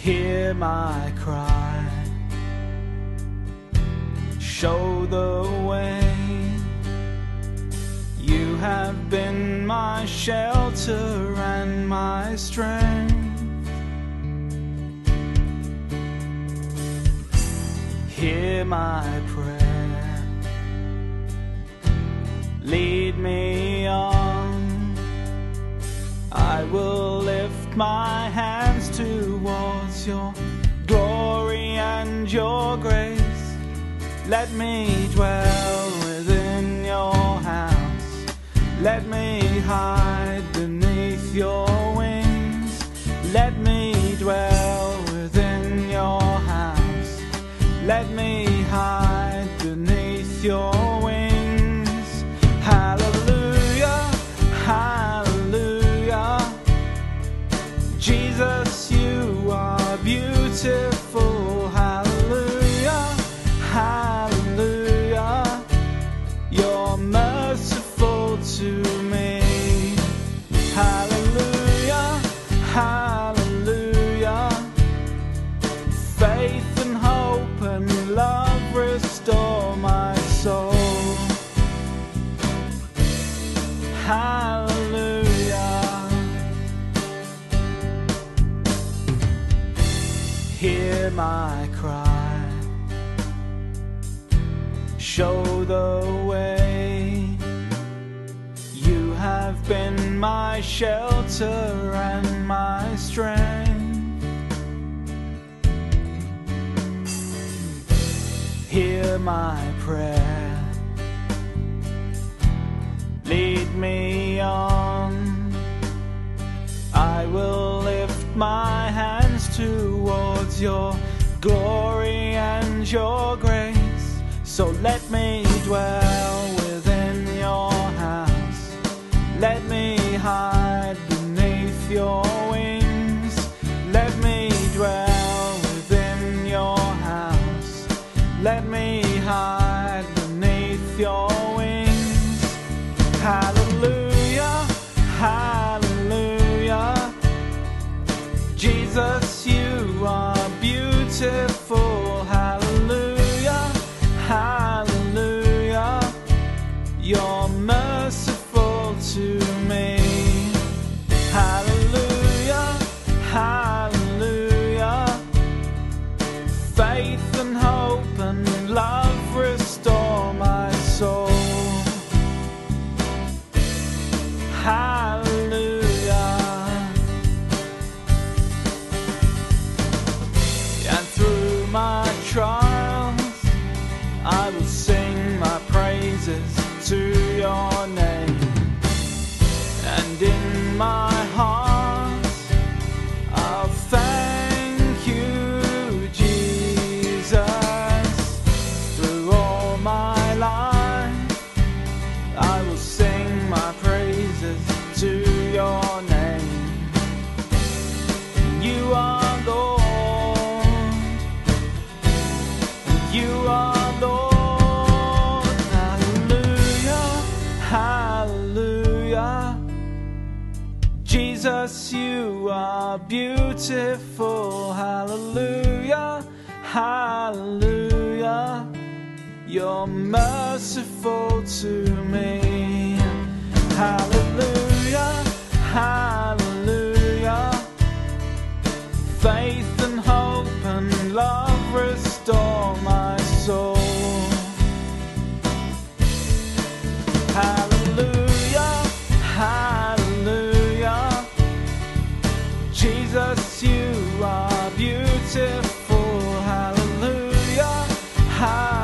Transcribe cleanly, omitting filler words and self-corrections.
Hear my cry, show the way. You have been my shelter and my strength. Hear my prayer, lead me on. I will lift my hands towards your glory and your grace. Let me dwell within your house. Let me hide beneath your wings. Let me dwell within your house. Let me hide beneath your wings. Hallelujah, hallelujah. Jesus, you are beautiful. Hallelujah, hallelujah. You're merciful to me. Hallelujah, hallelujah. Faith and hope and love restore my soul. Hallelujah. Hear my cry, show the way. You have been my shelter and my strength. Hear my prayer, lead me on. I will lift my hands towards your glory and your grace. So let me dwell within your house. Let me hide beneath your wings. Let me dwell within your house. Let me hide beneath your wings. Hallelujah, hallelujah. Jesus, you are beautiful. Hallelujah, hallelujah. You're merciful to me. Hallelujah, hallelujah. Faith and hope and love restore my soul. Hallelujah. And through my trials I will sing my praises to your name. And in my heart I'll thank you, Jesus. Through all my life I will sing my praises to your name. You are Lord, you are Lord. Hallelujah, hallelujah. Jesus, you are beautiful. Hallelujah, hallelujah. You're merciful to me. Hallelujah, hallelujah. Faith and hope and love restore my soul. Hallelujah, hallelujah. Jesus, you are beautiful. Hallelujah, hallelujah.